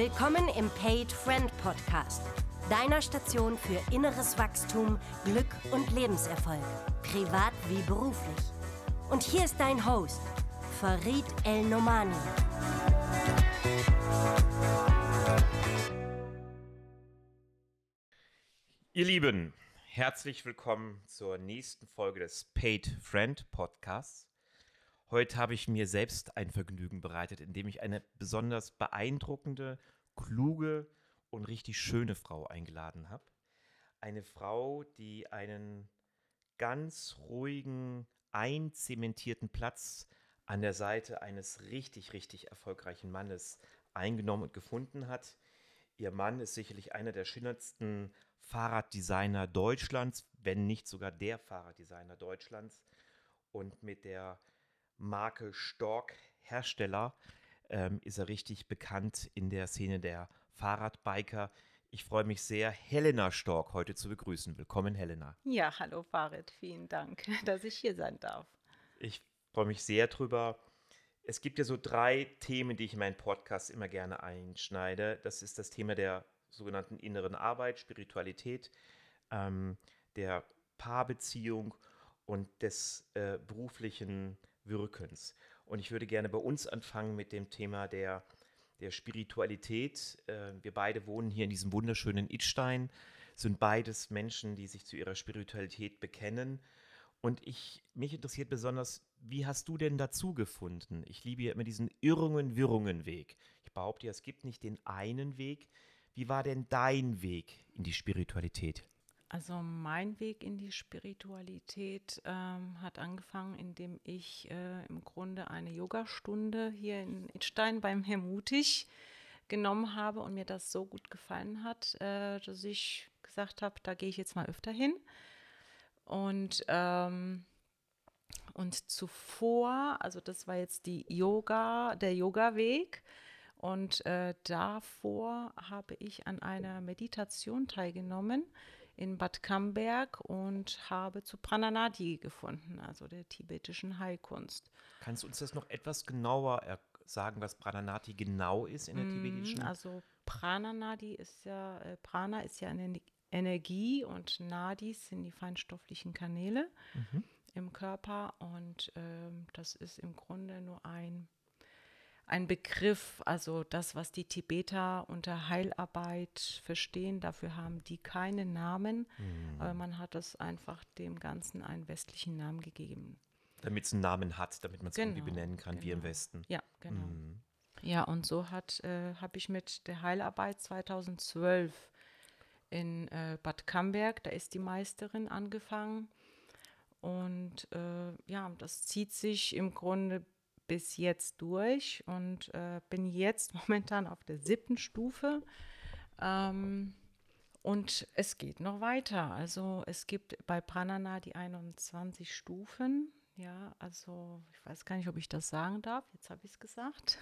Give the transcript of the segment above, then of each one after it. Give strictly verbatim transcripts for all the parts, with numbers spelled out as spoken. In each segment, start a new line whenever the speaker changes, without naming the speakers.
Willkommen im Paid Friend Podcast, deiner Station für inneres Wachstum, Glück und Lebenserfolg, privat wie beruflich. Und hier ist dein Host, Farid El-Nomani.
Ihr Lieben, herzlich willkommen zur nächsten Folge des Paid Friend Podcasts. Heute habe ich mir selbst ein Vergnügen bereitet, indem ich eine besonders beeindruckende, kluge und richtig schöne Frau eingeladen habe. Eine Frau, die einen ganz ruhigen, einzementierten Platz an der Seite eines richtig, richtig erfolgreichen Mannes eingenommen und gefunden hat. Ihr Mann ist sicherlich einer der schillerndsten Fahrraddesigner Deutschlands, wenn nicht sogar der Fahrraddesigner Deutschlands. Und mit der Marke Stork Hersteller ähm, ist er richtig bekannt in der Szene der Fahrradbiker. Ich freue mich sehr, Helena Stork heute zu begrüßen. Willkommen, Helena.
Ja, hallo Farid, vielen Dank, dass ich hier sein darf.
Ich freue mich sehr drüber. Es gibt ja so drei Themen, die ich in meinen Podcast immer gerne einschneide. Das ist das Thema der sogenannten inneren Arbeit, Spiritualität, ähm, der Paarbeziehung und des äh, beruflichen Wirkens. Und ich würde gerne bei uns anfangen mit dem Thema der, der Spiritualität. Äh, wir beide wohnen hier in diesem wunderschönen Idstein, sind beides Menschen, die sich zu ihrer Spiritualität bekennen. Und ich, mich interessiert besonders, wie hast du denn dazu gefunden? Ich liebe ja immer diesen Irrungen-Wirrungen-Weg. Ich behaupte ja, es gibt nicht den einen Weg. Wie war denn dein Weg in die Spiritualität?
Also mein Weg in die Spiritualität ähm, hat angefangen, indem ich äh, im Grunde eine Yogastunde hier in Idstein beim Herr Mutig genommen habe und mir das so gut gefallen hat, äh, dass ich gesagt habe, da gehe ich jetzt mal öfter hin. Und, ähm, und zuvor, also das war jetzt die Yoga, der Yoga-Weg. Und äh, davor habe ich an einer Meditation teilgenommen in Bad Camberg und habe zu Prananadi gefunden, also der tibetischen Heilkunst.
Kannst du uns das noch etwas genauer er- sagen, was Prananati genau ist in der tibetischen?
Also Prananadi ist ja, äh, Prana ist ja eine Energie und Nadis sind die feinstofflichen Kanäle
Mhm.
im Körper und ähm, das ist im Grunde nur ein Ein Begriff, also das, was die Tibeter unter Heilarbeit verstehen, dafür haben die keinen Namen,
Mhm.
aber man hat es einfach dem Ganzen einen westlichen Namen gegeben.
Damit es einen Namen hat, damit man es irgendwie
Genau,
benennen kann, wie im
genau.
Westen.
Ja, genau.
Mhm.
Ja, und so hat äh, habe ich mit der Heilarbeit zweitausendzwölf in äh, Bad Camberg, da ist die Meisterin angefangen. Und äh, ja, das zieht sich im Grunde bis jetzt durch und äh, bin jetzt momentan auf der siebten Stufe. Ähm, und es geht noch weiter. Also es gibt bei Pranana die einundzwanzig Stufen. Ja, also ich weiß gar nicht, ob ich das sagen darf. Jetzt habe ich es gesagt.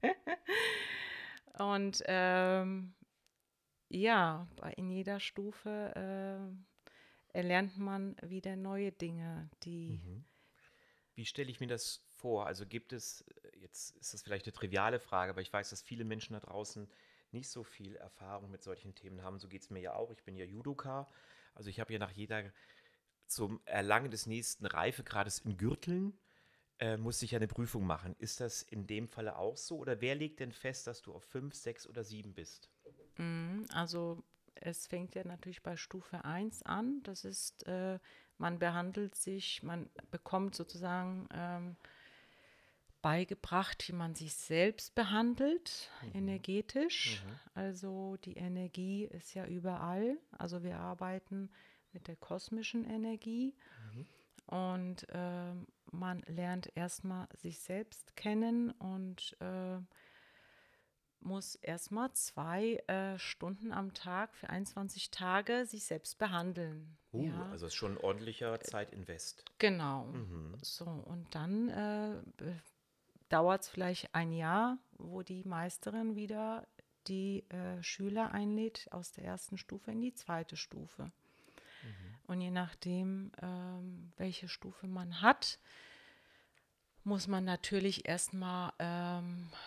Und ähm, ja, bei, in jeder Stufe äh, erlernt man wieder neue Dinge, die
Mhm. Wie stelle ich mir das vor? Also gibt es, äh, jetzt ist das vielleicht eine triviale Frage, aber ich weiß, dass viele Menschen da draußen nicht so viel Erfahrung mit solchen Themen haben. So geht es mir ja auch. Ich bin ja Judoka. Also ich habe ja nach jeder, zum Erlangen des nächsten Reifegrades in Gürteln, äh, musste ich ja eine Prüfung machen. Ist das in dem Falle auch so? Oder wer legt denn fest, dass du auf fünf, sechs oder sieben bist?
Mhm, also es fängt ja natürlich bei Stufe eins an. Das ist, äh, man behandelt sich, man bekommt sozusagen ähm, beigebracht, wie man sich selbst behandelt,
Mhm.
energetisch.
Mhm.
Also die Energie ist ja überall. Also wir arbeiten mit der kosmischen Energie
Mhm.
und ähm, man lernt erstmal sich selbst kennen und äh, muss erstmal zwei äh, Stunden am Tag für einundzwanzig Tage sich selbst behandeln.
Uh,
Ja,
also ist schon ein ordentlicher Zeitinvest.
genau.
Mhm.
So, und dann äh, dauert es vielleicht ein Jahr, wo die Meisterin wieder die äh, Schüler einlädt aus der ersten Stufe in die zweite Stufe.
Mhm.
Und je nachdem, ähm, welche Stufe man hat, muss man natürlich erstmal ähm,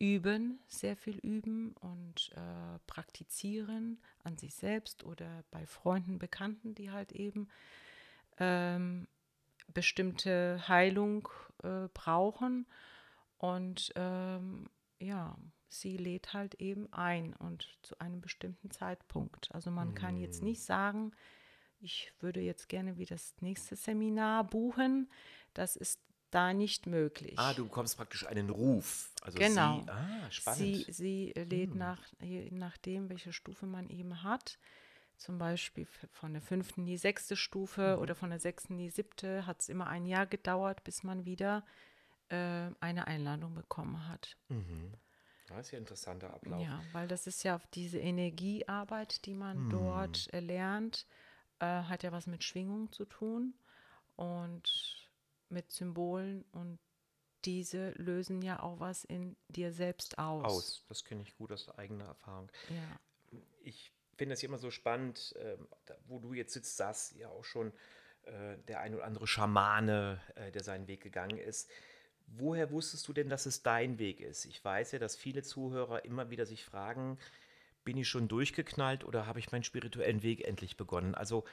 üben, sehr viel üben und äh, praktizieren an sich selbst oder bei Freunden, Bekannten, die halt eben ähm, bestimmte Heilung äh, brauchen. Und ähm, ja, sie lädt halt eben ein und zu einem bestimmten Zeitpunkt. Also man kann jetzt
Hm.
nicht sagen, ich würde jetzt gerne wie das nächste Seminar buchen. Das ist da nicht
Ah,
möglich.
du bekommst praktisch einen Ruf. Also sie,
Genau.
ah,
Sie,
spannend.
sie lädt
Hm.
nach, je nachdem, welche Stufe man eben hat. Zum Beispiel f- von der fünften in die sechste Stufe
Mhm.
oder von der sechsten in die siebte hat es immer ein Jahr gedauert, bis man wieder äh, eine Einladung bekommen hat.
Mhm. Das ist ja ein interessanter Ablauf.
Ja, weil das ist ja diese Energiearbeit, die man
Hm.
dort erlernt, äh, hat ja was mit Schwingung zu tun und mit Symbolen und diese lösen ja auch was in dir selbst aus.
Aus. Das kenne ich gut aus eigener Erfahrung.
Ja.
Ich finde es immer so spannend, ähm, da, wo du jetzt sitzt, saß ja auch schon äh, der ein oder andere Schamane, äh, der seinen Weg gegangen ist. Woher wusstest du denn, dass es dein Weg ist? Ich weiß ja, dass viele Zuhörer immer wieder sich fragen, bin ich schon durchgeknallt oder habe ich meinen spirituellen Weg endlich begonnen? Also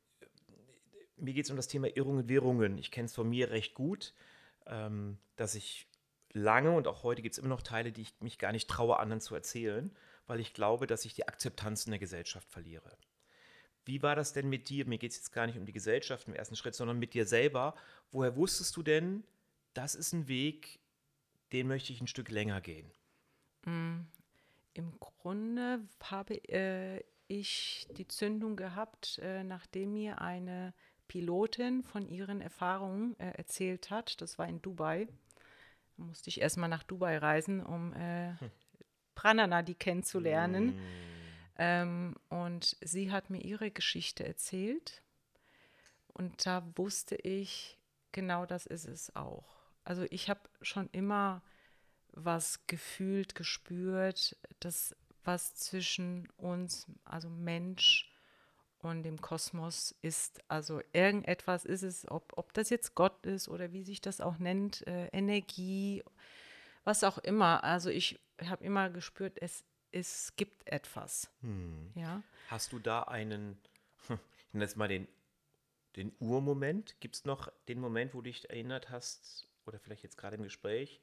mir geht es um das Thema Irrungen und Wirrungen. Ich kenne es von mir recht gut, ähm, dass ich lange und auch heute gibt es immer noch Teile, die ich mich gar nicht traue, anderen zu erzählen, weil ich glaube, dass ich die Akzeptanz in der Gesellschaft verliere. Wie war das denn mit dir? Mir geht es jetzt gar nicht um die Gesellschaft im ersten Schritt, sondern mit dir selber. Woher wusstest du denn, das ist ein Weg, den möchte ich ein Stück länger gehen?
Mm, Im Grunde habe äh, ich die Zündung gehabt, äh, nachdem mir eine Pilotin von ihren Erfahrungen äh, erzählt hat. Das war in Dubai. Da musste ich erstmal nach Dubai reisen, um äh, Pranna Nadi kennenzulernen.
Hm.
Ähm, und sie hat mir ihre Geschichte erzählt. Und da wusste ich, genau das ist es auch. Also ich habe schon immer was gefühlt, gespürt, das was zwischen uns, also Mensch und dem Kosmos ist. Also irgendetwas ist es, ob, ob das jetzt Gott ist oder wie sich das auch nennt, äh, Energie, was auch immer. Also ich habe immer gespürt, es, es gibt etwas.
Hm.
Ja.
Hast du da einen, ich nenne jetzt mal den, den Urmoment? Gibt es noch den Moment, wo du dich erinnert hast, oder vielleicht jetzt gerade im Gespräch,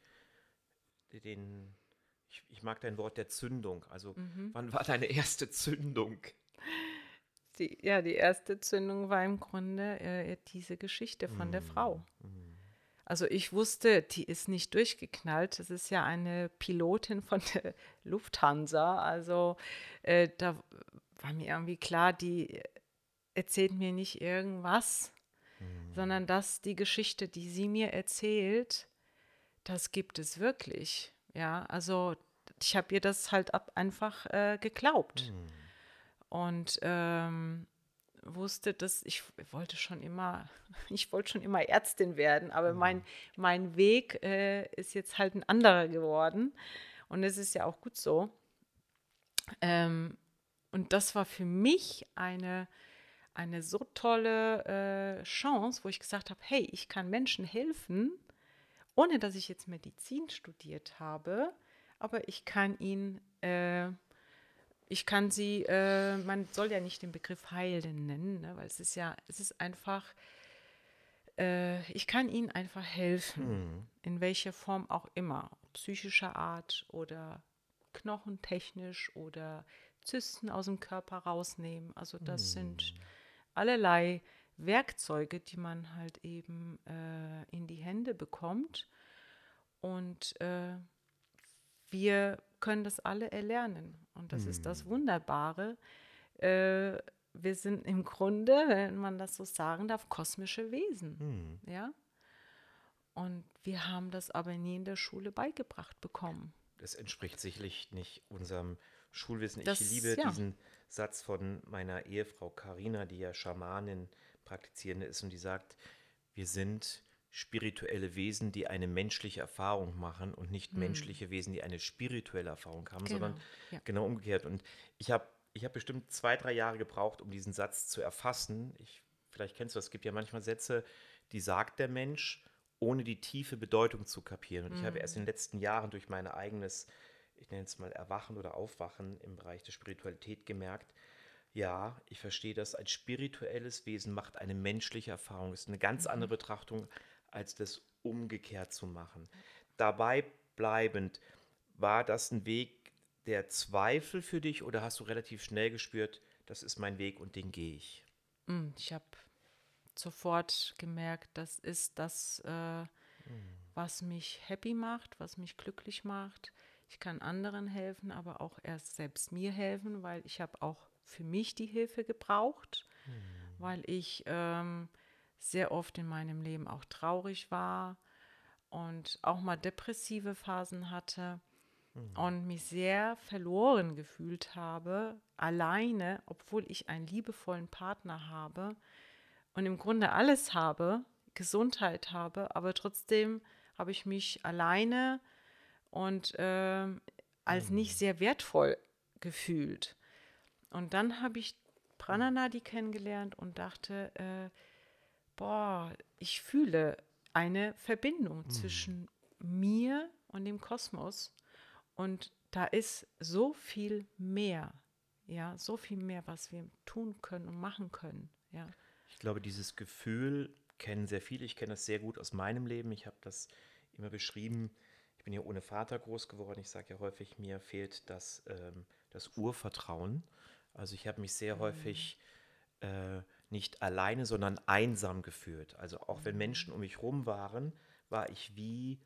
den, ich, ich mag dein Wort der Zündung. Also,
Mhm.
wann war deine erste Zündung?
Die, ja, die erste Zündung war im Grunde äh, diese Geschichte von der
Hm.
Frau. Also ich wusste, die ist nicht durchgeknallt. Das ist ja eine Pilotin von der Lufthansa. Also äh, da war mir irgendwie klar, die erzählt mir nicht irgendwas,
Hm.
sondern dass die Geschichte, die sie mir erzählt, das gibt es wirklich. Ja, also ich habe ihr das halt ab einfach äh, geglaubt.
Hm.
Und ähm, wusste, dass ich wollte schon immer, ich wollte schon immer Ärztin werden, aber mein, mein Weg äh, ist jetzt halt ein anderer geworden. Und es ist ja auch gut so. Ähm, und das war für mich eine, eine so tolle äh, Chance, wo ich gesagt habe, hey, ich kann Menschen helfen, ohne dass ich jetzt Medizin studiert habe, aber ich kann ihnen äh, ich kann sie, äh, man soll ja nicht den Begriff heilen nennen, ne, weil es ist ja, es ist einfach, äh, ich kann ihnen einfach helfen,
Hm.
in welcher Form auch immer, psychischer Art oder knochentechnisch oder Zysten aus dem Körper rausnehmen. Also das sind
Hm.
allerlei Werkzeuge, die man halt eben äh, in die Hände bekommt. Und äh, wir können das alle erlernen. Und das ist das
Hm.
Wunderbare. Äh, wir sind im Grunde, wenn man das so sagen darf, kosmische Wesen.
Hm.
Ja? Und wir haben das aber nie in der Schule beigebracht bekommen.
Das entspricht sicherlich nicht unserem Schulwissen. Ich
Das,
liebe
ja,
diesen Satz von meiner Ehefrau Karina, die ja Schamanin, Praktizierende ist und die sagt, wir sind spirituelle Wesen, die eine menschliche Erfahrung machen und nicht menschliche Wesen, die eine spirituelle Erfahrung haben, sondern
genau. Ja.
genau umgekehrt. Und ich habe ich hab bestimmt zwei, drei Jahre gebraucht, um diesen Satz zu erfassen. Ich, vielleicht kennst du das, es gibt ja manchmal Sätze, die sagt der Mensch, ohne die tiefe Bedeutung zu kapieren. Und ich habe erst in den letzten Jahren durch mein eigenes ich nenne es mal Erwachen oder Aufwachen im Bereich der Spiritualität gemerkt, ja, ich verstehe das, ein spirituelles Wesen macht eine menschliche Erfahrung. Das ist eine ganz andere Betrachtung, als das umgekehrt zu machen. Dabei bleibend, war das ein Weg der Zweifel für dich oder hast du relativ schnell gespürt, das ist mein Weg und den gehe ich?
Mm, Ich habe sofort gemerkt, das ist das, äh, was mich happy macht, was mich glücklich macht. Ich kann anderen helfen, aber auch erst selbst mir helfen, weil ich habe auch für mich die Hilfe gebraucht, weil ich ähm, sehr oft in meinem Leben auch traurig war und auch mal depressive Phasen hatte und mich sehr verloren gefühlt habe, alleine, obwohl ich einen liebevollen Partner habe und im Grunde alles habe, Gesundheit habe, aber trotzdem habe ich mich alleine und ähm, als nicht sehr wertvoll gefühlt. Und dann habe ich Prananadi kennengelernt und dachte, äh, boah, ich fühle eine Verbindung zwischen mir und dem Kosmos. Und da ist so viel mehr, ja, so viel mehr, was wir tun können und machen können, ja.
Ich glaube, dieses Gefühl kennen sehr viele. Ich kenne das sehr gut aus meinem Leben. Ich habe das immer beschrieben. Ich bin ja ohne Vater groß geworden. Ich sage ja häufig, mir fehlt das, ähm, das Urvertrauen. Also ich habe mich sehr häufig äh, nicht alleine, sondern einsam gefühlt. Also auch wenn Menschen um mich rum waren, war ich wie,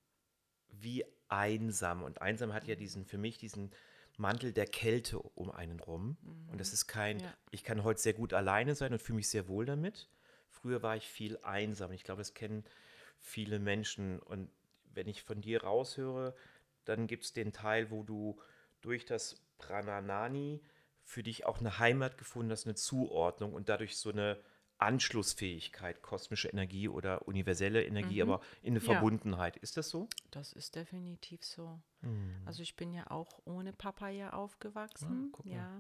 wie einsam. Und einsam hat ja diesen, für mich diesen Mantel der Kälte um einen rum. Und das ist kein,
Ja.
ich kann heute sehr gut alleine sein und fühle mich sehr wohl damit. Früher war ich viel einsam. Ich glaube, das kennen viele Menschen. Und wenn ich von dir raushöre, dann gibt es den Teil, wo du durch das Prananani für dich auch eine Heimat gefunden hast, eine Zuordnung und dadurch so eine Anschlussfähigkeit, kosmische Energie oder universelle Energie, aber in eine
Ja.
Verbundenheit. Ist das so?
Das ist definitiv so. Also ich bin ja auch ohne Papa ja aufgewachsen,
guck mal.
ja.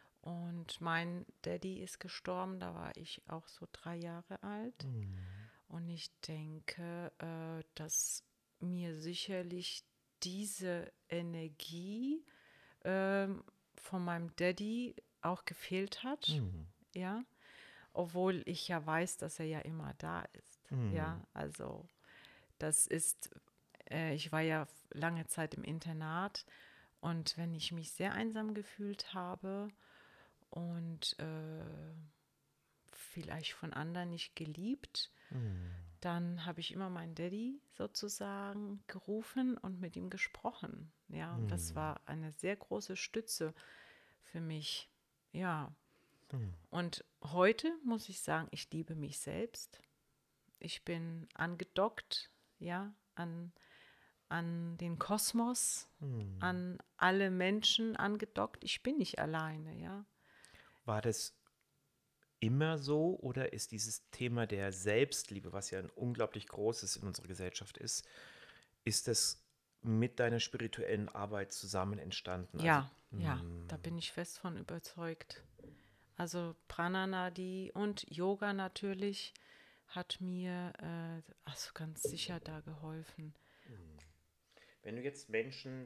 Und mein Daddy ist gestorben, da war ich auch so drei Jahre alt. Und ich denke, äh, dass mir sicherlich diese Energie ähm, von meinem Daddy auch gefehlt hat, ja. Obwohl ich ja weiß, dass er ja immer da ist, ja. Also das ist, äh, ich war ja lange Zeit im Internat und wenn ich mich sehr einsam gefühlt habe und äh, vielleicht von anderen nicht geliebt, dann habe ich immer meinen Daddy sozusagen gerufen und mit ihm gesprochen. Ja, und das war eine sehr große Stütze für mich. Ja, und heute muss ich sagen, ich liebe mich selbst. Ich bin angedockt, ja, an, an den Kosmos, an alle Menschen angedockt. Ich bin nicht alleine, ja.
War das immer so oder ist dieses Thema der Selbstliebe, was ja ein unglaublich großes in unserer Gesellschaft ist, ist das mit deiner spirituellen Arbeit zusammen entstanden?
Ja, ja, da bin ich fest von überzeugt. Also Prananadi und Yoga natürlich hat mir äh, also ganz sicher da geholfen.
Wenn du jetzt Menschen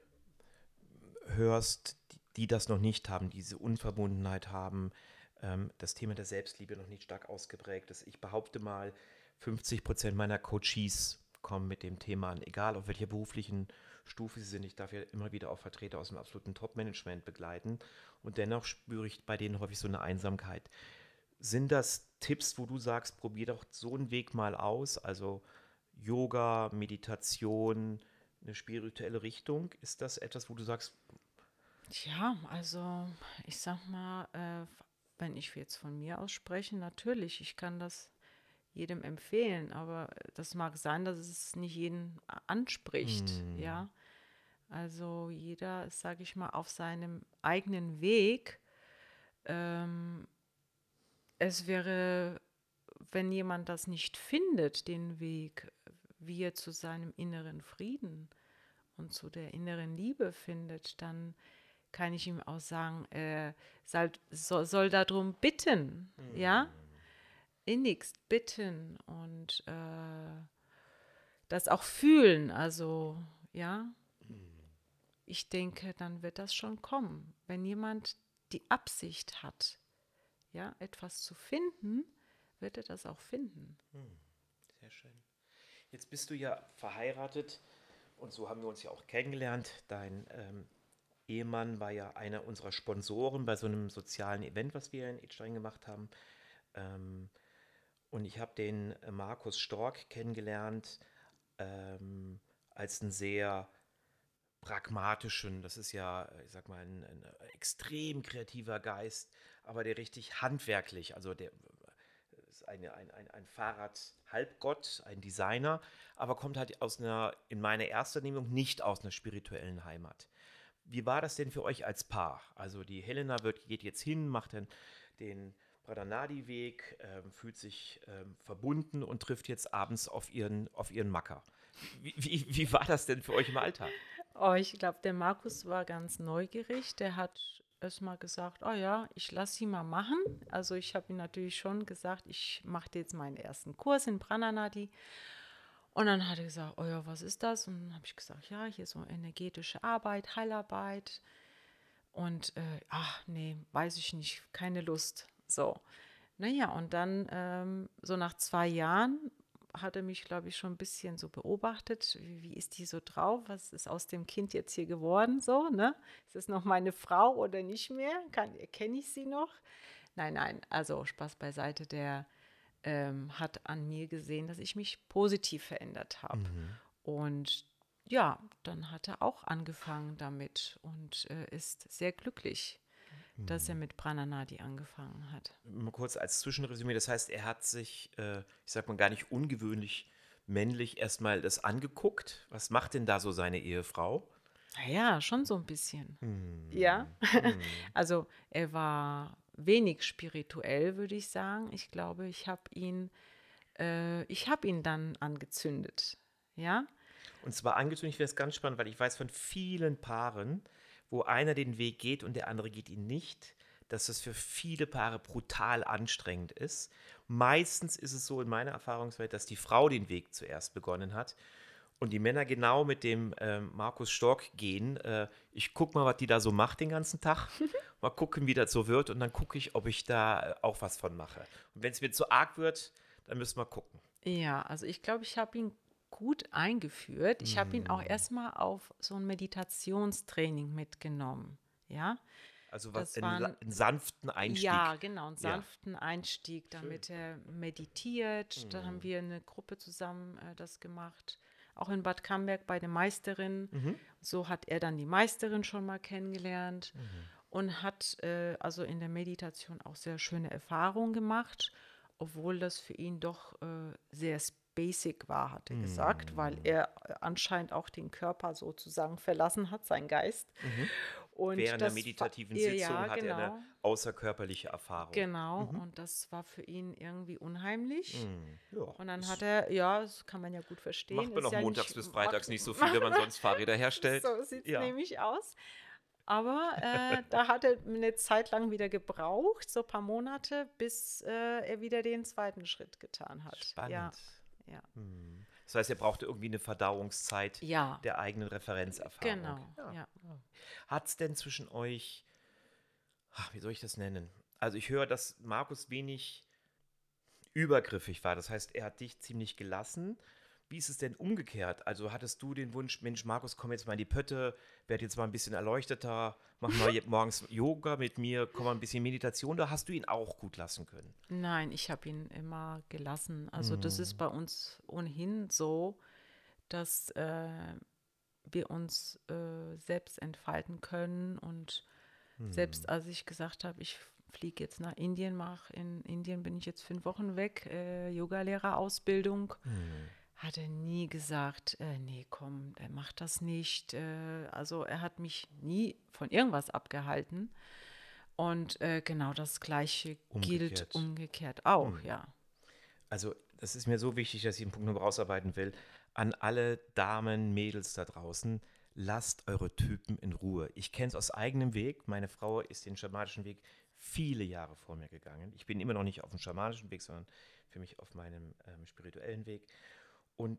hörst, die, die das noch nicht haben, diese Unverbundenheit haben, ähm, das Thema der Selbstliebe noch nicht stark ausgeprägt ist. Ich behaupte mal, fünfzig Prozent meiner Coaches kommen mit dem Thema an, egal auf welcher beruflichen Stufe sie sind. Ich darf ja immer wieder auch Vertreter aus dem absoluten Top-Management begleiten und dennoch spüre ich bei denen häufig so eine Einsamkeit. Sind das Tipps, wo du sagst, probier doch so einen Weg mal aus, also Yoga, Meditation, eine spirituelle Richtung? Ist das etwas, wo du sagst,
Ja, also ich sag mal, äh, wenn ich jetzt von mir aus spreche, natürlich, ich kann das jedem empfehlen, aber das mag sein, dass es nicht jeden a- anspricht, ja. Also jeder, sage ich mal, auf seinem eigenen Weg. Ähm, es wäre, wenn jemand das nicht findet, den Weg, wie er zu seinem inneren Frieden und zu der inneren Liebe findet, dann kann ich ihm auch sagen, er soll, soll, soll darum bitten, ja, innigst bitten und äh, das auch fühlen, also ja, ich denke, dann wird das schon kommen. Wenn jemand die Absicht hat, ja, etwas zu finden, wird er das auch finden.
Hm, sehr schön. Jetzt bist du ja verheiratet und so haben wir uns ja auch kennengelernt. Dein ähm, Ehemann war ja einer unserer Sponsoren bei so einem sozialen Event, was wir in Idstein gemacht haben. Ähm, und ich habe den äh, Markus Stork kennengelernt ähm, als einen sehr pragmatischen, das ist ja, ich sag mal, ein, ein extrem kreativer Geist, aber der richtig handwerklich, also der ist eine, ein, ein, ein Fahrrad-Halbgott, ein Designer, aber kommt halt aus einer, in meiner Ersternehmung nicht aus einer spirituellen Heimat. Wie war das denn für euch als Paar? Also die Helena wird, geht jetzt hin, macht dann den Pradhanadi-Weg, ähm, fühlt sich ähm, verbunden und trifft jetzt abends auf ihren, auf ihren Macker. Wie, wie, wie war das denn für euch im Alltag?
Oh, ich glaube, der Markus war ganz neugierig. Der hat erst mal gesagt, oh ja, ich lasse sie mal machen. Also ich habe ihm natürlich schon gesagt, ich mache jetzt meinen ersten Kurs in Pradhanadi. Und dann hat er gesagt, oh ja, was ist das? Und dann habe ich gesagt, ja, hier so energetische Arbeit, Heilarbeit. Und äh, ach nee, weiß ich nicht, keine Lust. So. Naja, und dann ähm, so nach zwei Jahren hat er mich, glaube ich, schon ein bisschen so beobachtet. Wie, wie ist die so drauf? Was ist aus dem Kind jetzt hier geworden? So, ne? Ist es noch meine Frau oder nicht mehr? Kann, erkenne ich sie noch? Nein, nein, also Spaß beiseite. Der ähm, hat an mir gesehen, dass ich mich positiv verändert habe.
Mhm.
Und ja, dann hat er auch angefangen damit und äh, ist sehr glücklich, dass er mit Pradhanadi angefangen hat.
Mal kurz als Zwischenresümee, das heißt, er hat sich, äh, ich sag mal gar nicht ungewöhnlich männlich erstmal das angeguckt. Was macht denn da so seine Ehefrau?
Naja, schon so ein bisschen.
Hm.
Ja,
Hm.
also er war wenig spirituell, würde ich sagen. Ich glaube, ich habe ihn, äh, ich habe ihn dann angezündet. Ja,
Und zwar angekündigt, ich finde das ganz spannend, weil ich weiß von vielen Paaren, wo einer den Weg geht und der andere geht ihn nicht, dass das für viele Paare brutal anstrengend ist. Meistens ist es so in meiner Erfahrungswelt, dass die Frau den Weg zuerst begonnen hat und die Männer genau mit dem ähm, Markus Stork gehen. Äh, ich gucke mal, was die da so macht den ganzen Tag. Mal gucken, wie das so wird und dann gucke ich, ob ich da äh, auch was von mache. Und wenn es mir zu arg wird, dann müssen wir gucken.
ja, also ich glaube, ich habe ihn gut eingeführt. Ich habe ihn auch erstmal auf so ein Meditationstraining mitgenommen. Ja,
Also was,
das
einen,
waren,
einen sanften Einstieg.
ja, genau, einen
Ja.
sanften Einstieg, damit er meditiert. Da haben
Mhm.
wir eine Gruppe zusammen äh, das gemacht. Auch in Bad Camberg bei der Meisterin.
Mhm.
So hat er dann die Meisterin schon mal kennengelernt und hat äh, also in der Meditation auch sehr schöne Erfahrungen gemacht, obwohl das für ihn doch äh, sehr basic war, hat er gesagt, weil er äh, anscheinend auch den Körper sozusagen verlassen hat, sein Geist.
Mhm.
Und
Während der
das war-
meditativen
ja,
Sitzung
ja,
hat er eine
genau.
außerkörperliche Erfahrung.
Genau, und das war für ihn irgendwie unheimlich.
Mhm. Ja,
Und dann
das
hat er, ja, das kann man ja gut verstehen.
macht man
ist
auch
ja
montags
nicht,
bis freitags
macht-
nicht so viel, wenn man sonst Fahrräder herstellt.
So sieht es
Ja.
nämlich aus. Aber äh, da hat er eine Zeit lang wieder gebraucht, so ein paar Monate, bis äh, er wieder den zweiten Schritt getan hat.
Spannend.
Ja, ja.
Mhm. Das heißt, er brauchte irgendwie eine Verdauungszeit
Ja,
der eigenen Referenzerfahrung.
genau. Ja.
Hat es denn zwischen euch, ach, wie soll ich das nennen? Also ich höre, dass Markus wenig übergriffig war. Das heißt, er hat dich ziemlich gelassen. Wie ist es denn umgekehrt? Also hattest du den Wunsch, Mensch, Markus, komm jetzt mal in die Pötte, werd jetzt mal ein bisschen erleuchteter, mach mal je- morgens Yoga mit mir, komm mal ein bisschen Meditation, da hast du ihn auch gut lassen können.
Nein, ich habe ihn immer gelassen. Also das ist bei uns ohnehin so, dass äh, wir uns äh, selbst entfalten können. Und selbst als ich gesagt habe, ich fliege jetzt nach Indien, mache in Indien bin ich jetzt fünf Wochen weg, äh, Yogalehrerausbildung, hat er nie gesagt, äh, nee, komm, er macht das nicht. Äh, also er hat mich nie von irgendwas abgehalten. Und äh, genau das Gleiche gilt
Umgekehrt.
umgekehrt auch, ja.
Also das ist mir so wichtig, dass ich einen Punkt noch rausarbeiten will. An alle Damen, Mädels da draußen, lasst eure Typen in Ruhe. Ich kenne es aus eigenem Weg. Meine Frau ist den schamanischen Weg viele Jahre vor mir gegangen. Ich bin immer noch nicht auf dem schamanischen Weg, sondern für mich auf meinem ähm, spirituellen Weg. Und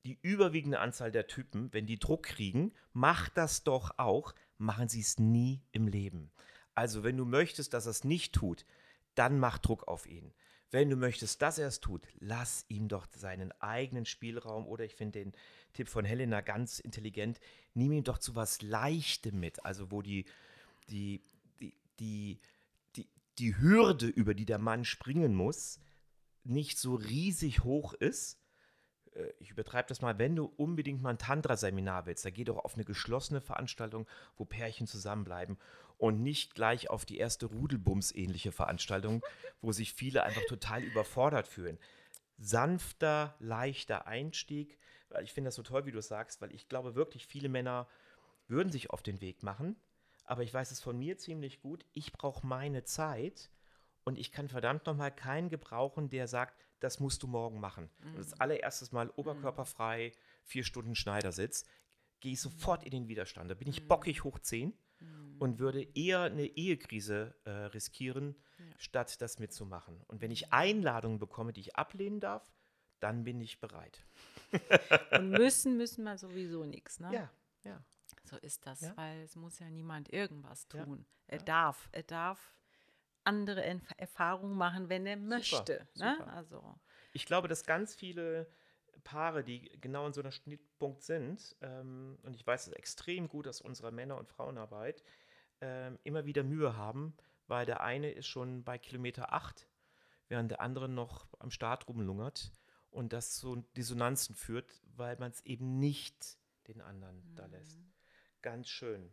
die überwiegende Anzahl der Typen, wenn die Druck kriegen, macht das doch auch, machen sie es nie im Leben. Also wenn du möchtest, dass er es nicht tut, dann mach Druck auf ihn. Wenn du möchtest, dass er es tut, lass ihm doch seinen eigenen Spielraum. Oder ich finde den Tipp von Helena ganz intelligent, nimm ihm doch zu was Leichtem mit. Also wo die, die, die, die, die, die Hürde, über die der Mann springen muss, nicht so riesig hoch ist. Ich übertreibe das mal, wenn du unbedingt mal ein Tantra-Seminar willst, da geh doch auf eine geschlossene Veranstaltung, wo Pärchen zusammenbleiben und nicht gleich auf die erste Rudelbums-ähnliche Veranstaltung, wo sich viele einfach total überfordert fühlen. Sanfter, leichter Einstieg, weil ich finde das so toll, wie du es sagst, weil ich glaube wirklich, viele Männer würden sich auf den Weg machen, aber ich weiß es von mir ziemlich gut, ich brauche meine Zeit und ich kann verdammt nochmal keinen gebrauchen, der sagt, das musst du morgen machen. Mhm. Und das allererstes Mal oberkörperfrei, vier Stunden Schneidersitz, gehe ich sofort in den Widerstand. Da bin ich bockig hoch zehn mhm. und würde eher eine Ehekrise äh, riskieren, ja. statt das mitzumachen. Und wenn ich Einladungen bekomme, die ich ablehnen darf, dann bin ich bereit.
Und müssen, müssen wir sowieso nichts, ne?
Ja, ja.
So ist das,
ja.
weil es muss ja niemand irgendwas tun.
Ja.
Er
ja.
darf, er darf andere Erf- Erfahrungen machen, wenn er möchte.
Super,
Ne?
super.
Also.
Ich glaube, dass ganz viele Paare, die genau in so einem Schnittpunkt sind, ähm, und ich weiß es extrem gut aus unserer Männer- und Frauenarbeit, ähm, immer wieder Mühe haben, weil der eine ist schon bei Kilometer acht, während der andere noch am Start rumlungert und das zu Dissonanzen führt, weil man es eben nicht den anderen mhm. da lässt. Ganz schön.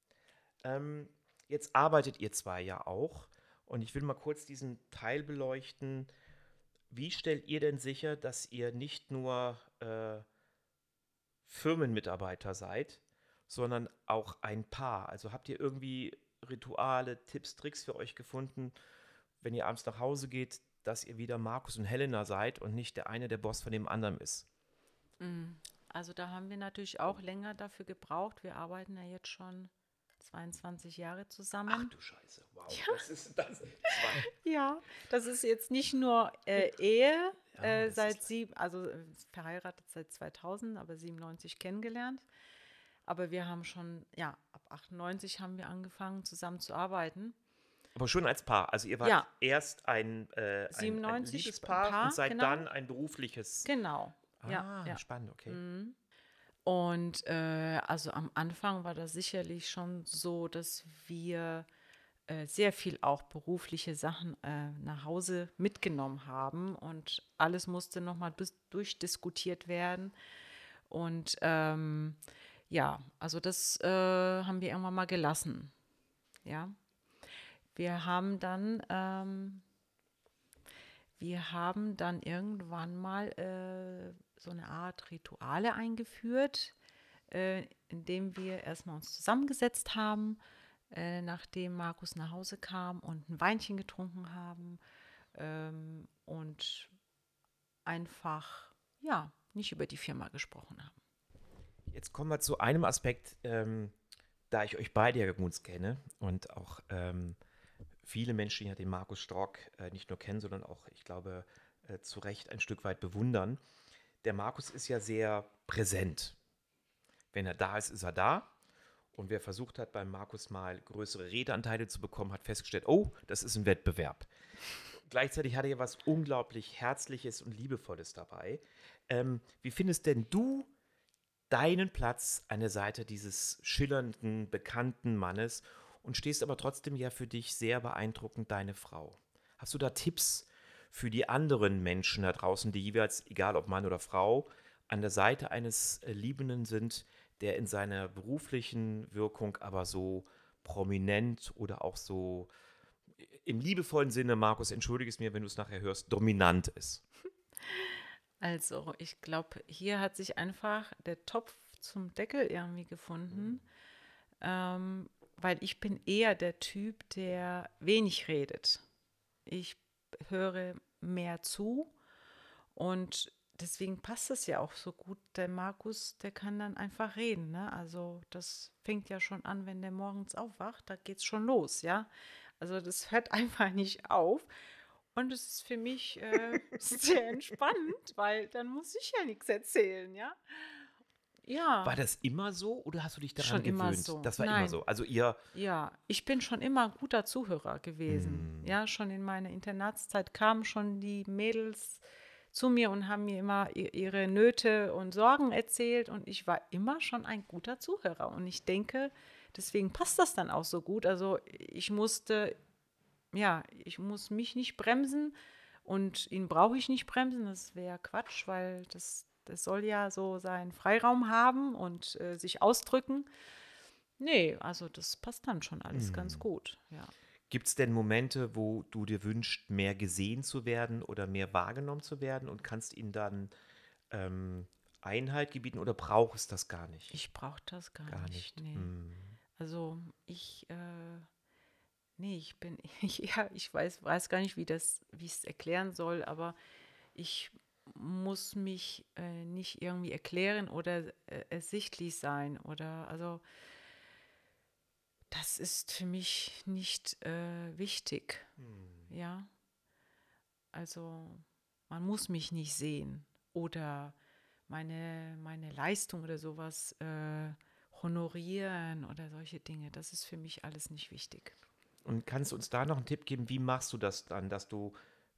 Ähm, jetzt arbeitet ihr zwei ja auch. Und ich will mal kurz diesen Teil beleuchten. Wie stellt ihr denn sicher, dass ihr nicht nur äh, Firmenmitarbeiter seid, sondern auch ein Paar? Also habt ihr irgendwie Rituale, Tipps, Tricks für euch gefunden, wenn ihr abends nach Hause geht, dass ihr wieder Markus und Helena seid und nicht der eine der Boss von dem anderen ist?
Also da haben wir natürlich auch länger dafür gebraucht. Wir arbeiten ja jetzt schon zweiundzwanzig Jahre zusammen.
Ach du Scheiße, wow. Ja. Das ist das.
Ja, das ist jetzt nicht nur äh, Ehe,
ja,
äh, seit sie, also äh, verheiratet seit zweitausend, aber siebenundneunzig kennengelernt. Aber wir haben schon, ja, ab achtundneunzig haben wir angefangen, zusammen zu arbeiten.
Aber schon als Paar. Also ihr wart
ja.
erst ein, äh, ein, ein Liebespaar
Paar,
und seid
genau.
dann ein berufliches.
Genau.
Ah,
ja, ja.
spannend, okay.
Mhm. Und äh, also am Anfang war das sicherlich schon so, dass wir äh, sehr viel auch berufliche Sachen äh, nach Hause mitgenommen haben und alles musste nochmal durchdiskutiert werden. Und ähm, ja, also das äh, haben wir irgendwann mal gelassen. Ja, wir haben dann ähm, wir haben dann irgendwann mal äh, so eine Art Rituale eingeführt, äh, indem wir erstmal uns zusammengesetzt haben, äh, nachdem Markus nach Hause kam und ein Weinchen getrunken haben ähm, und einfach, ja, nicht über die Firma gesprochen haben.
Jetzt kommen wir zu einem Aspekt, ähm, da ich euch beide ja gut kenne und auch ähm, viele Menschen, die ja den Markus Stork äh, nicht nur kennen, sondern auch, ich glaube, äh, zu Recht ein Stück weit bewundern. Der Markus ist ja sehr präsent. Wenn er da ist, ist er da. Und wer versucht hat, beim Markus mal größere Redeanteile zu bekommen, hat festgestellt, oh, das ist ein Wettbewerb. Gleichzeitig hat er ja was unglaublich Herzliches und Liebevolles dabei. Ähm, wie findest denn du deinen Platz an der Seite dieses schillernden, bekannten Mannes und stehst aber trotzdem ja für dich sehr beeindruckend deine Frau? Hast du da Tipps für die anderen Menschen da draußen, die jeweils, egal ob Mann oder Frau, an der Seite eines äh, Liebenden sind, der in seiner beruflichen Wirkung aber so prominent oder auch so im liebevollen Sinne, Markus, entschuldige es mir, wenn du es nachher hörst, dominant ist?
Also, ich glaube, hier hat sich einfach der Topf zum Deckel irgendwie gefunden, mhm. ähm, weil ich bin eher der Typ, der wenig redet. Ich höre mehr zu und deswegen passt es ja auch so gut. Der Markus, der kann dann einfach reden, ne? Also das fängt ja schon an, wenn der morgens aufwacht, da geht's schon los, ja. Also das hört einfach nicht auf. Und es ist für mich äh, sehr entspannt, weil dann muss ich ja nichts erzählen, ja. Ja,
War das immer so oder hast du dich daran
schon immer
gewöhnt?
so.
Das war immer
Nein,
so. Also ihr,
ja, ich bin schon immer ein guter Zuhörer gewesen.
hm,
Ja, schon in meiner Internatszeit kamen schon die Mädels zu mir und haben mir immer i- ihre Nöte und Sorgen erzählt und ich war immer schon ein guter Zuhörer. Und ich denke, deswegen passt das dann auch so gut. Also ich musste, ja, ich muss mich nicht bremsen und ihn brauche ich nicht bremsen. Das wäre Quatsch, weil das, das soll ja so seinen Freiraum haben und äh, sich ausdrücken. Nee, also das passt dann schon alles ganz gut, ja.
gibt es denn Momente, wo du dir wünschst, mehr gesehen zu werden oder mehr wahrgenommen zu werden und kannst ihnen dann ähm, Einhalt gebieten oder brauchst das gar nicht?
Ich brauche das gar,
Gar
nicht,
nicht.
nee.
Hm.
Also ich, äh, nee, ich bin, ich, ja, ich weiß, weiß gar nicht, wie das, wie ich es erklären soll, aber ich muss mich äh, nicht irgendwie erklären oder äh, ersichtlich sein oder, also das ist für mich nicht äh, wichtig, ja. Also man muss mich nicht sehen oder meine, meine Leistung oder sowas äh, honorieren oder solche Dinge. Das ist für mich alles nicht wichtig.
Und kannst du uns da noch einen Tipp geben, wie machst du das dann, dass du,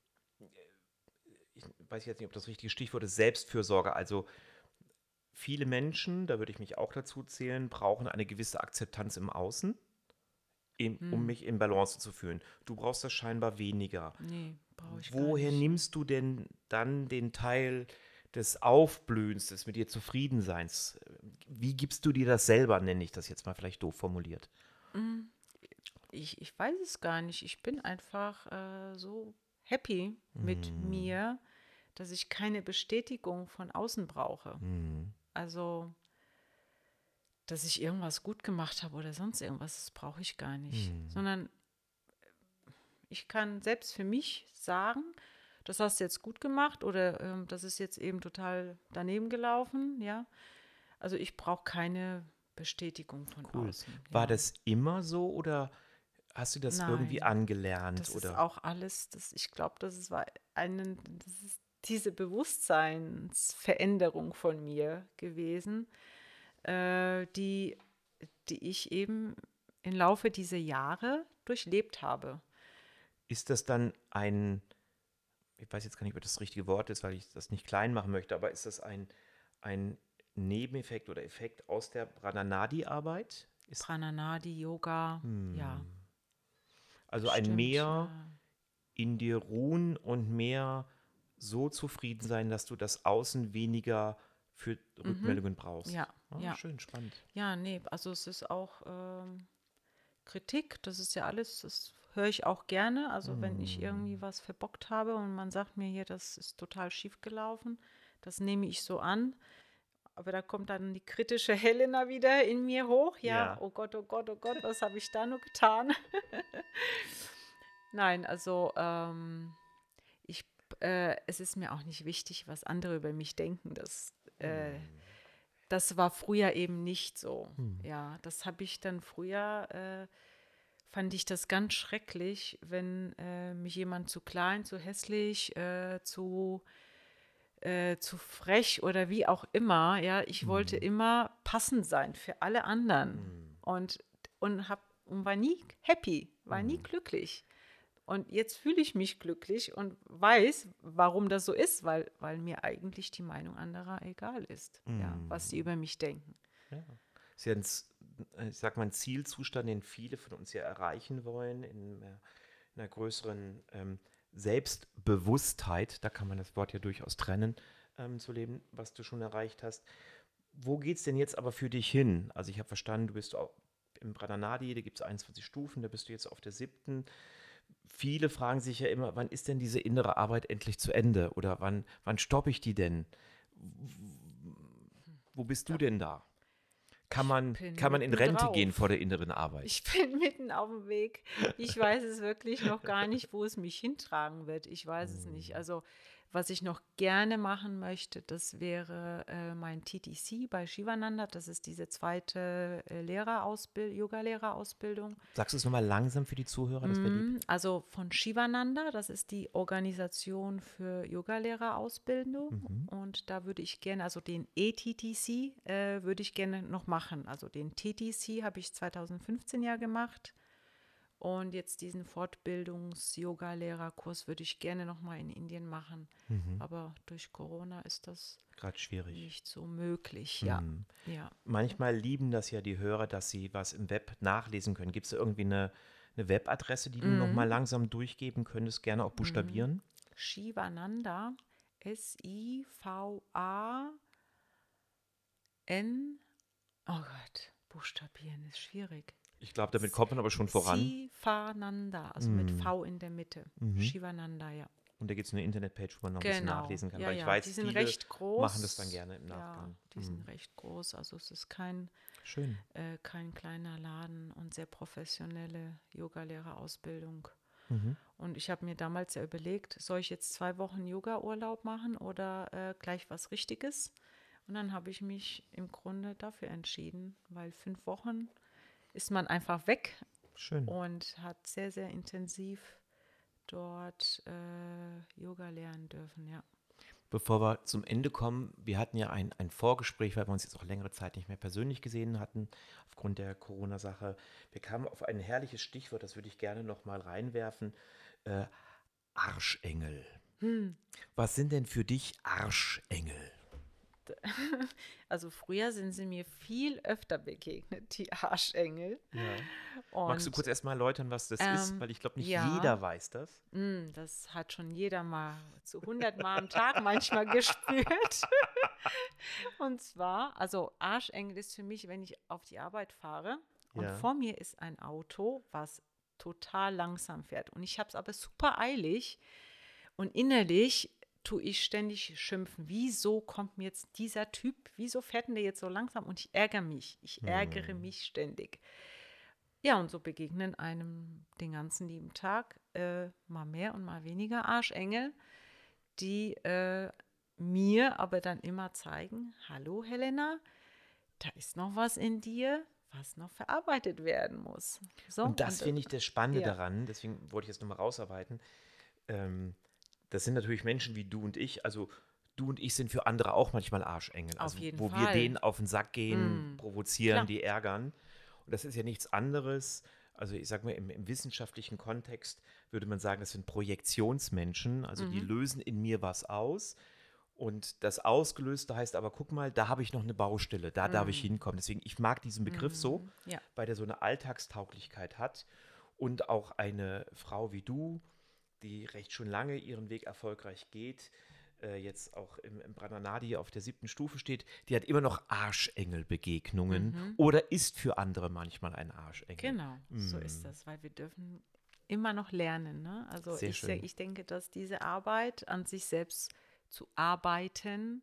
ich weiß jetzt nicht, ob das richtige Stichwort ist, Selbstfürsorge, also viele Menschen, da würde ich mich auch dazu zählen, brauchen eine gewisse Akzeptanz im Außen, im, um mich in Balance zu fühlen. Du brauchst das scheinbar weniger.
Nee, brauche ich gar
Woher
nicht.
nimmst du denn dann den Teil des Aufblühens, des mit dir Zufriedenseins? Wie gibst du dir das selber, nenne ich das jetzt mal vielleicht doof formuliert?
Ich, ich weiß es gar nicht. Ich bin einfach äh, so happy mit mir, dass ich keine Bestätigung von außen brauche. Also, dass ich irgendwas gut gemacht habe oder sonst irgendwas, das brauche ich gar nicht. Sondern ich kann selbst für mich sagen, das hast du jetzt gut gemacht oder ähm, das ist jetzt eben total daneben gelaufen, ja. Also ich brauche keine Bestätigung von
Cool.
außen.
War
Ja.
das immer so oder hast du das irgendwie
Nein,
angelernt?
das ist
Oder?
auch alles, das, ich glaube, das ist, war einen, das ist diese Bewusstseinsveränderung von mir gewesen, äh, die, die ich eben im Laufe dieser Jahre durchlebt habe.
Ist das dann ein, ich weiß jetzt gar nicht, ob das das richtige Wort ist, weil ich das nicht klein machen möchte, aber ist das ein, ein Nebeneffekt oder Effekt aus der Prananadi-Arbeit? Ist
Prananadi, Yoga, ja,
also ein
stimmt.
mehr
Ja.
in dir ruhen und mehr so zufrieden sein, dass du das Außen weniger für Rückmeldungen brauchst.
Ja,
Ah,
ja.
schön, spannend.
Ja, nee, also es ist auch ähm, Kritik, das ist ja alles, das höre ich auch gerne. Also wenn ich irgendwie was verbockt habe und man sagt mir hier, das ist total schief gelaufen, das nehme ich so an. Aber da kommt dann die kritische Helena wieder in mir hoch. Ja,
Ja.
oh Gott, oh Gott, oh Gott, was habe ich da nur getan? Nein, also ähm, ich, äh, es ist mir auch nicht wichtig, was andere über mich denken. Das, äh, das war früher eben nicht so. Ja, das habe ich dann früher, äh, fand ich das ganz schrecklich, wenn äh, mich jemand zu klein, zu hässlich, äh, zu, äh, zu frech oder wie auch immer. Ja, ich wollte immer passend sein für alle anderen und, und, hab, und war nie happy, war nie glücklich. Und jetzt fühle ich mich glücklich und weiß, warum das so ist, weil, weil mir eigentlich die Meinung anderer egal ist, ja, was sie über mich denken.
Ist ja ein, Z- ich sag mal, ein Zielzustand, den viele von uns ja erreichen wollen, in, äh, in einer größeren ähm, Selbstbewusstheit, da kann man das Wort ja durchaus trennen, ähm, zu leben, was du schon erreicht hast. Wo geht es denn jetzt aber für dich hin? Also ich habe verstanden, du bist auch im Prananadi, da gibt es einundzwanzig Stufen, da bist du jetzt auf der siebten. Viele fragen sich ja immer, wann ist denn diese innere Arbeit endlich zu Ende? Oder wann, wann stoppe ich die denn? Wo bist du denn da? Kann man,
bin
kann man in
mitten
Rente
drauf.
gehen vor der inneren Arbeit?
Ich bin mitten auf dem Weg. Ich weiß es wirklich noch gar nicht, wo es mich hintragen wird. Ich weiß es nicht. Also Was ich noch gerne machen möchte, das wäre äh, mein T T C bei Shivananda. Das ist diese zweite äh, Lehrerausbild- Yoga-Lehrerausbildung.
Sagst du es nochmal langsam für die Zuhörer, das wäre lieb?
Mm, Also von Shivananda, das ist die Organisation für Yogalehrerausbildung.
Mhm.
Und da würde ich gerne, also den E T T C äh, würde ich gerne noch machen. Also den T T C habe ich zweitausendfünfzehn ja gemacht. Und jetzt diesen Fortbildungs-Yoga-Lehrerkurs würde ich gerne noch mal in Indien machen.
Mhm.
Aber durch Corona ist das
Gerade schwierig.
nicht so möglich. Ja,
Mhm.
ja.
Manchmal lieben das ja die Hörer, dass sie was im Web nachlesen können. Gibt es da irgendwie eine, eine Webadresse, die du
Mhm.
nochmal langsam durchgeben könntest? Gerne auch buchstabieren.
Shivananda, S I V A N, oh Gott, buchstabieren ist schwierig.
Ich glaube, damit kommt man aber schon voran.
Sivananda, also mit V in der Mitte.
Mhm.
Shivananda, ja.
Und da gibt es eine Internetpage, wo man noch ein bisschen
Genau.
nachlesen kann.
Ja,
weil ich
ja.
weiß,
Die sind
viele
recht groß.
machen das dann gerne im Nachgang.
Ja, die sind
Mhm.
recht groß. Also es ist kein,
Schön.
äh, kein kleiner Laden und sehr professionelle Yogalehrerausbildung.
Mhm.
Und ich habe mir damals ja überlegt, soll ich jetzt zwei Wochen Yoga-Urlaub machen oder äh, gleich was Richtiges? Und dann habe ich mich im Grunde dafür entschieden, weil fünf Wochen ist man einfach weg
Schön.
und hat sehr, sehr intensiv dort äh, Yoga lernen dürfen, ja.
Bevor wir zum Ende kommen, wir hatten ja ein, ein Vorgespräch, weil wir uns jetzt auch längere Zeit nicht mehr persönlich gesehen hatten, aufgrund der Corona-Sache. Wir kamen auf ein herrliches Stichwort, das würde ich gerne noch mal reinwerfen. Äh, Arschengel.
Hm.
Was sind denn für dich Arschengel?
Also früher sind sie mir viel öfter begegnet, die Arschengel.
Ja.
Und,
Magst du kurz erstmal erläutern, was das
ähm,
ist? Weil ich glaube, nicht
ja.
jeder weiß das.
mh, das hat schon jeder mal zu hundert Mal am Tag manchmal gespürt. Und zwar, also Arschengel ist für mich, wenn ich auf die Arbeit fahre und
Ja.
vor mir ist ein Auto, was total langsam fährt. Und ich habe es aber super eilig und innerlich tue ich ständig schimpfen. Wieso kommt mir jetzt dieser Typ, wieso fährt denn der jetzt so langsam? Und ich ärgere mich. Ich ärgere
Hm.
mich ständig. Ja, und so begegnen einem den ganzen lieben Tag äh, mal mehr und mal weniger Arschengel, die äh, mir aber dann immer zeigen, hallo Helena, da ist noch was in dir, was noch verarbeitet werden muss. So,
Und das finde ich das Spannende
ja.
daran, deswegen wollte ich das nochmal rausarbeiten. Ähm, das sind natürlich Menschen wie du und ich, also du und ich sind für andere auch manchmal Arschengel.
Auf
Also
jeden
wo wir
Fall.
denen auf den Sack gehen,
Mm,
provozieren,
klar.
die ärgern. Und das ist ja nichts anderes. Also ich sag mal, im, im wissenschaftlichen Kontext würde man sagen, das sind Projektionsmenschen. Also die
Mhm.
lösen in mir was aus. Und das Ausgelöste heißt aber, guck mal, da habe ich noch eine Baustelle, da darf ich
Mm.
hinkommen. Deswegen, ich mag diesen Begriff so,
Mhm. Ja.
weil der so eine Alltagstauglichkeit hat. Und auch eine Frau wie du, die recht schon lange ihren Weg erfolgreich geht, äh, jetzt auch im, im Prananadi auf der siebten Stufe steht, die hat immer noch Arschengelbegegnungen
Mhm.
oder ist für andere manchmal ein Arschengel.
Genau, so ist
Mm.
das, weil wir dürfen immer noch lernen. Ne? Also
Sehr
ich,
schön.
ich denke, dass diese Arbeit an sich selbst zu arbeiten,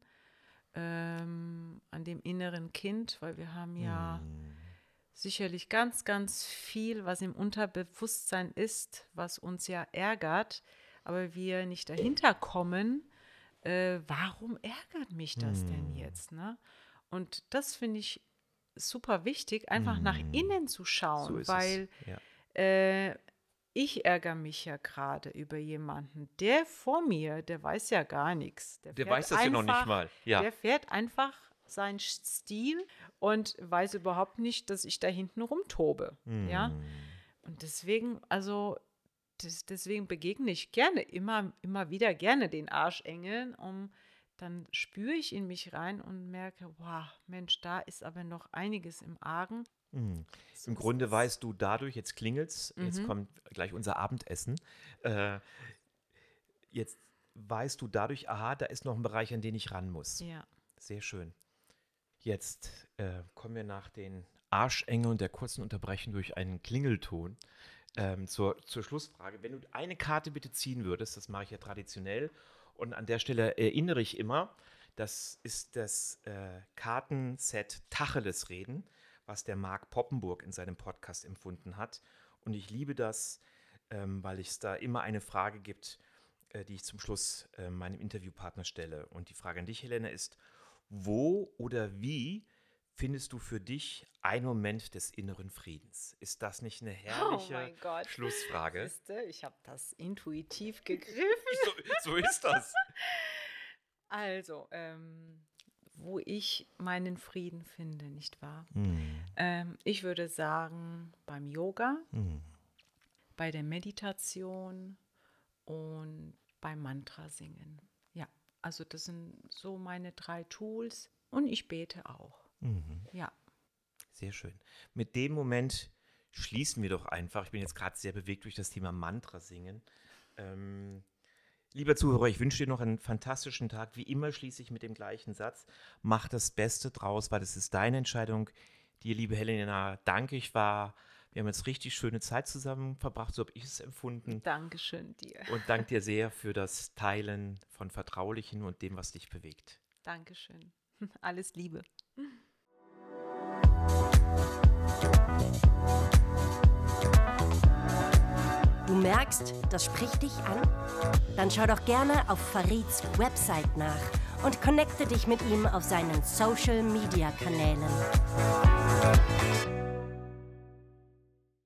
ähm, an dem inneren Kind, weil wir haben ja
Mm.
sicherlich ganz, ganz viel, was im Unterbewusstsein ist, was uns ja ärgert, aber wir nicht dahinter kommen, äh, warum ärgert mich das denn
Mm.
jetzt? Ne? Und das finde ich super wichtig, einfach nach
Mm.
innen zu schauen,
So ist
weil
es. Ja.
äh, ich ärgere mich ja gerade über jemanden, der vor mir, der weiß ja gar nichts.
Der
fährt
weiß das ja noch nicht
einfach-
mal. Ja.
Der fährt einfach seinen Stil und weiß überhaupt nicht, dass ich da hinten rumtobe. Ja?
Mm.
Und deswegen, also das, deswegen begegne ich gerne, immer, immer wieder gerne den Arschengeln, um dann spüre ich in mich rein und merke, wow, Mensch, da ist aber noch einiges im Argen.
Mm.
So
Im
ist
Grunde
es.
weißt du dadurch, jetzt klingelt's, jetzt
Mhm.
kommt gleich unser Abendessen. Äh, jetzt weißt du dadurch, aha, da ist noch ein Bereich, an den ich ran muss.
Ja.
Sehr schön. Jetzt äh, kommen wir nach den Arschengeln und der kurzen Unterbrechung durch einen Klingelton ähm, zur, zur Schlussfrage. Wenn du eine Karte bitte ziehen würdest, das mache ich ja traditionell, und an der Stelle erinnere ich immer, das ist das äh, Kartenset Tacheles reden, was der Marc Poppenburg in seinem Podcast empfunden hat. Und ich liebe das, ähm, weil es da immer eine Frage gibt, äh, die ich zum Schluss äh, meinem Interviewpartner stelle. Und die Frage an dich, Helena, ist, wo oder wie findest du für dich einen Moment des inneren Friedens? Ist das nicht eine herrliche
oh
Schlussfrage?
Siehste, ich habe das intuitiv gegriffen.
So, so ist das.
Also, ähm, wo ich meinen Frieden finde, nicht wahr?
Hm.
Ähm, ich würde sagen, beim Yoga,
Hm.
bei der Meditation und beim Mantra singen. Ja, also das sind so meine drei Tools und ich bete auch.
Mhm.
Ja.
Sehr schön. Mit dem Moment schließen wir doch einfach. Ich bin jetzt gerade sehr bewegt durch das Thema Mantra singen. Ähm, lieber Zuhörer, ich wünsche dir noch einen fantastischen Tag. Wie immer schließe ich mit dem gleichen Satz. Mach das Beste draus, weil das ist deine Entscheidung. Dir, liebe Helena, danke. Ich war, wir haben jetzt richtig schöne Zeit zusammen verbracht, so habe ich es empfunden.
Dankeschön dir.
Und danke dir sehr für das Teilen von Vertraulichen und dem, was dich bewegt.
Dankeschön. Alles Liebe.
Du merkst, das spricht dich an? Dann schau doch gerne auf Farids Website nach und connecte dich mit ihm auf seinen Social-Media-Kanälen.